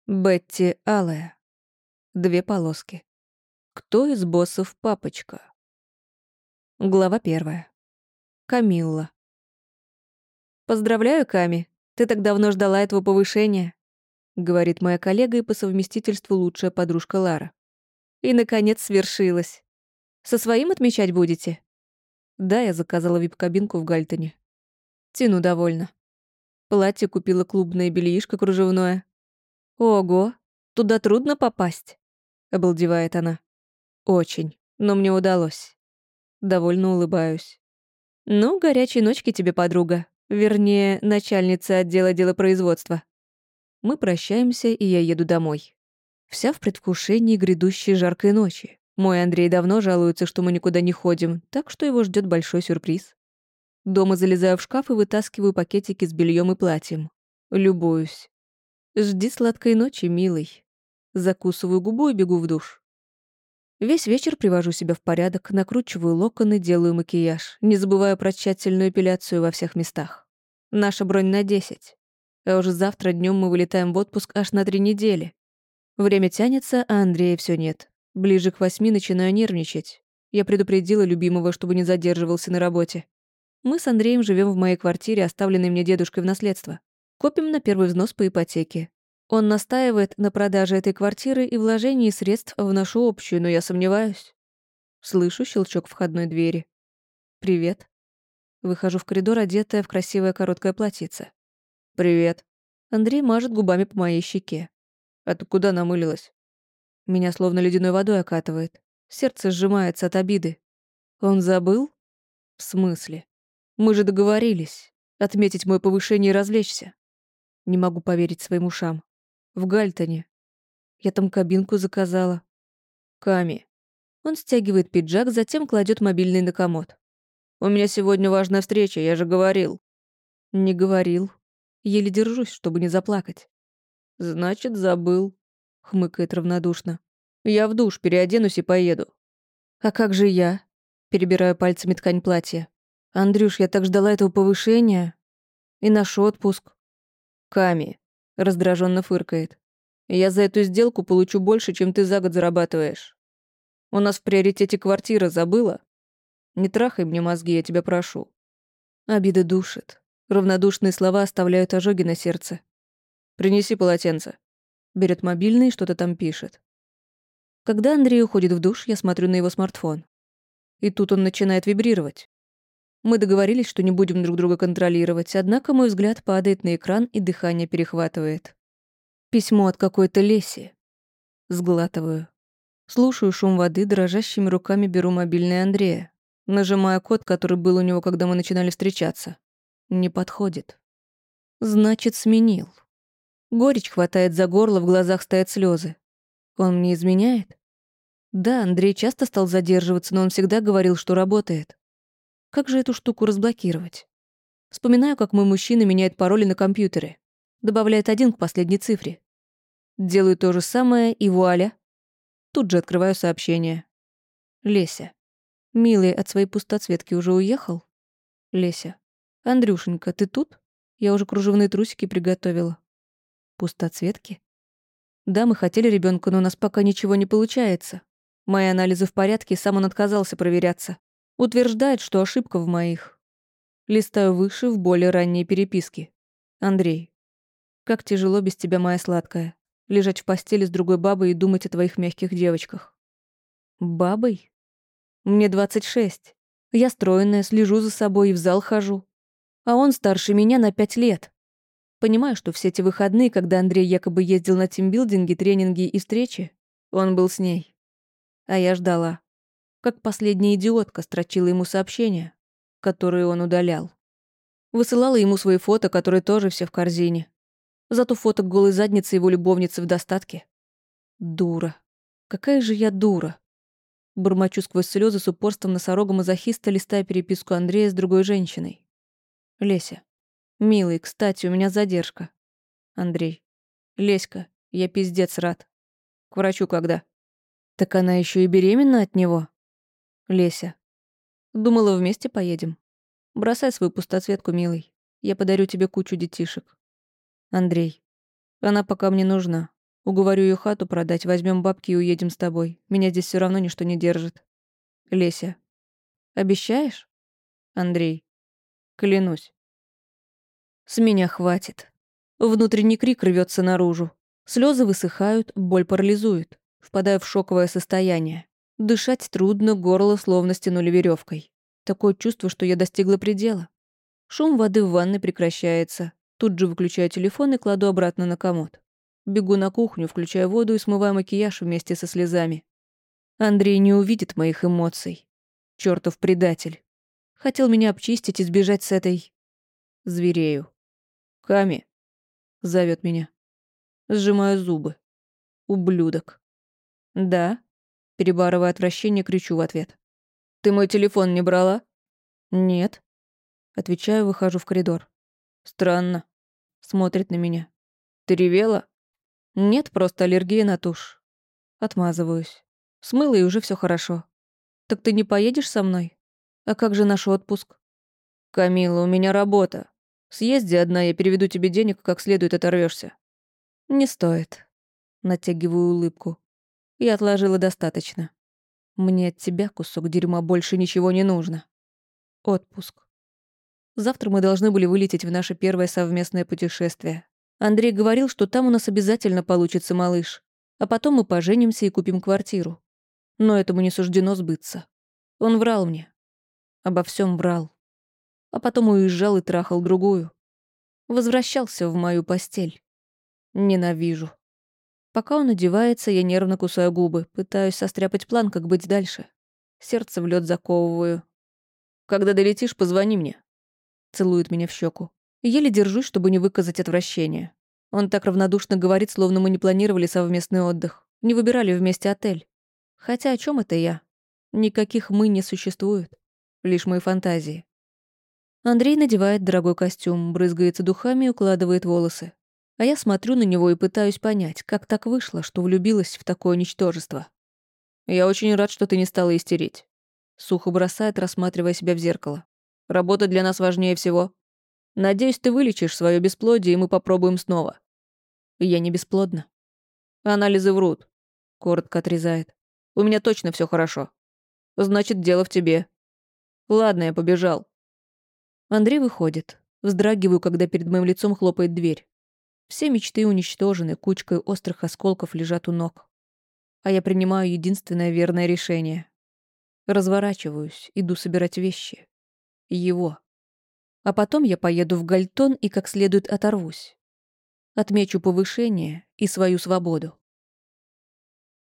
Бетти алая. 2 полоски. Кто из боссов папочка? Глава 1. Камилла. «Поздравляю, Ками. Ты так давно ждала этого повышения», — говорит моя коллега и по совместительству лучшая подружка Лара. «И, наконец, свершилось. Со своим отмечать будете?» «Да, я заказала вип-кабинку в Гальтоне. Тяну довольно. Платье купила клубное бельишко кружевное. Ого, туда трудно попасть», — обалдевает она. «Очень, но мне удалось». Довольно улыбаюсь. «Ну, горячей ночки тебе, подруга. Вернее, начальница отдела делопроизводства». Мы прощаемся, и я еду домой. Вся в предвкушении грядущей жаркой ночи. Мой Андрей давно жалуется, что мы никуда не ходим, так что его ждет большой сюрприз. Дома залезаю в шкаф и вытаскиваю пакетики с бельем и платьем. Любуюсь. «Жди сладкой ночи, милый». Закусываю губу и бегу в душ. Весь вечер привожу себя в порядок, накручиваю локоны, делаю макияж, не забывая про тщательную эпиляцию во всех местах. Наша бронь на 10. А уже завтра днем мы вылетаем в отпуск аж на 3 недели. Время тянется, а Андрея все нет. Ближе к 8 начинаю нервничать. Я предупредила любимого, чтобы не задерживался на работе. Мы с Андреем живем в моей квартире, оставленной мне дедушкой в наследство. Копим на первый взнос по ипотеке. Он настаивает на продаже этой квартиры и вложении средств в нашу общую, но я сомневаюсь. Слышу щелчок входной двери. «Привет». Выхожу в коридор, одетая в красивое короткое платьице. «Привет». Андрей мажет губами по моей щеке. «А ты куда намылилась?» Меня словно ледяной водой окатывает. Сердце сжимается от обиды. Он забыл? В смысле? Мы же договорились. Отметить мое повышение и развлечься. Не могу поверить своим ушам. В Гальтоне. Я там кабинку заказала. Ками. Он стягивает пиджак, затем кладет мобильный на комод. «У меня сегодня важная встреча, я же говорил». «Не говорил. Еле держусь, чтобы не заплакать». «Значит, забыл», — хмыкает равнодушно. «Я в душ, переоденусь и поеду». «А как же я?» — перебираю пальцами ткань платья. «Андрюш, я так ждала этого повышения. И наш отпуск». «Ками», — раздраженно фыркает. «Я за эту сделку получу больше, чем ты за год зарабатываешь. У нас в приоритете квартира, забыла? Не трахай мне мозги, я тебя прошу». Обида душит. Равнодушные слова оставляют ожоги на сердце. «Принеси полотенце». Берет мобильный и что-то там пишет. Когда Андрей уходит в душ, я смотрю на его смартфон. И тут он начинает вибрировать. Мы договорились, что не будем друг друга контролировать, однако мой взгляд падает на экран и дыхание перехватывает. Письмо от какой-то Леси. Сглатываю. Слушаю шум воды, дрожащими руками беру мобильный Андрея. Нажимаю код, который был у него, когда мы начинали встречаться. Не подходит. Значит, сменил. Горечь хватает за горло, в глазах стоят слезы. Он мне изменяет? Да, Андрей часто стал задерживаться, но он всегда говорил, что работает. Как же эту штуку разблокировать? Вспоминаю, как мой мужчина меняет пароли на компьютере. Добавляет 1 к последней цифре. Делаю то же самое, и вуаля. Тут же открываю сообщение. Леся. Милый от своей пустоцветки уже уехал? Леся. Андрюшенька, ты тут? Я уже кружевные трусики приготовила. Пустоцветки? Да, мы хотели ребенка, но у нас пока ничего не получается. Мои анализы в порядке, и сам он отказался проверяться. Утверждает, что ошибка в моих. Листаю выше, в более ранние переписки. Андрей. Как тяжело без тебя, моя сладкая. Лежать в постели с другой бабой и думать о твоих мягких девочках. Бабой? Мне 26. Я стройная, слежу за собой и в зал хожу. А он старше меня на 5 лет. Понимаю, что все эти выходные, когда Андрей якобы ездил на тимбилдинги, тренинги и встречи, он был с ней. А я ждала. Как последняя идиотка строчила ему сообщения, которые он удалял. Высылала ему свои фото, которые тоже все в корзине. Зато фото голой задницы его любовницы в достатке. Дура. Какая же я дура. Бормочу сквозь слезы с упорством носорога-мазохиста, листая переписку Андрея с другой женщиной. Леся. Милый, кстати, у меня задержка. Андрей. Леська, я пиздец рад. К врачу когда? Так она еще и беременна от него? Леся. Думала, вместе поедем. Бросай свою пустоцветку, милый. Я подарю тебе кучу детишек. Андрей. Она пока мне нужна. Уговорю ее хату продать, возьмем бабки и уедем с тобой. Меня здесь все равно ничто не держит. Леся. Обещаешь? Андрей. Клянусь. С меня хватит. Внутренний крик рвется наружу. Слезы высыхают, боль парализует. Впадаю в шоковое состояние. Дышать трудно, горло словно стянули веревкой. Такое чувство, что я достигла предела. Шум воды в ванной прекращается. Тут же выключаю телефон и кладу обратно на комод. Бегу на кухню, включаю воду и смываю макияж вместе со слезами. Андрей не увидит моих эмоций. Чёртов предатель. Хотел меня обчистить и сбежать с этой... Зверею. «Ками», — зовет меня. Сжимаю зубы. Ублюдок. «Да?» — перебарывая отвращение, кричу в ответ. «Ты мой телефон не брала?» «Нет». Отвечаю, выхожу в коридор. «Странно». Смотрит на меня. «Ты ревела?» «Нет, просто аллергия на тушь». Отмазываюсь. Смыла, и уже все хорошо. «Так ты не поедешь со мной? А как же наш отпуск?» «Камила, у меня работа. Съезди одна, я переведу тебе денег, как следует оторвешься. «Не стоит». Натягиваю улыбку. Я отложила достаточно. Мне от тебя, кусок дерьма, больше ничего не нужно. Отпуск. Завтра мы должны были вылететь в наше первое совместное путешествие. Андрей говорил, что там у нас обязательно получится малыш. А потом мы поженимся и купим квартиру. Но этому не суждено сбыться. Он врал мне. Обо всем врал. А потом уезжал и трахал другую. Возвращался в мою постель. Ненавижу. Пока он одевается, я нервно кусаю губы, пытаюсь состряпать план, как быть дальше. Сердце в лед заковываю. «Когда долетишь, позвони мне». Целует меня в щеку. Еле держусь, чтобы не выказать отвращение. Он так равнодушно говорит, словно мы не планировали совместный отдых. Не выбирали вместе отель. Хотя о чем это я? Никаких «мы» не существует. Лишь мои фантазии. Андрей надевает дорогой костюм, брызгается духами и укладывает волосы. А я смотрю на него и пытаюсь понять, как так вышло, что влюбилась в такое ничтожество. «Я очень рад, что ты не стала истерить», — сухо бросает, рассматривая себя в зеркало. «Работа для нас важнее всего. Надеюсь, ты вылечишь свое бесплодие, и мы попробуем снова». «Я не бесплодна». «Анализы врут», — коротко отрезает. «У меня точно все хорошо. Значит, дело в тебе. Ладно, я побежал». Андрей выходит. Вздрагиваю, когда перед моим лицом хлопает дверь. Все мечты уничтожены, кучкой острых осколков лежат у ног. А я принимаю единственное верное решение. Разворачиваюсь, иду собирать вещи. Его. А потом я поеду в Гальтон и как следует оторвусь. Отмечу повышение и свою свободу.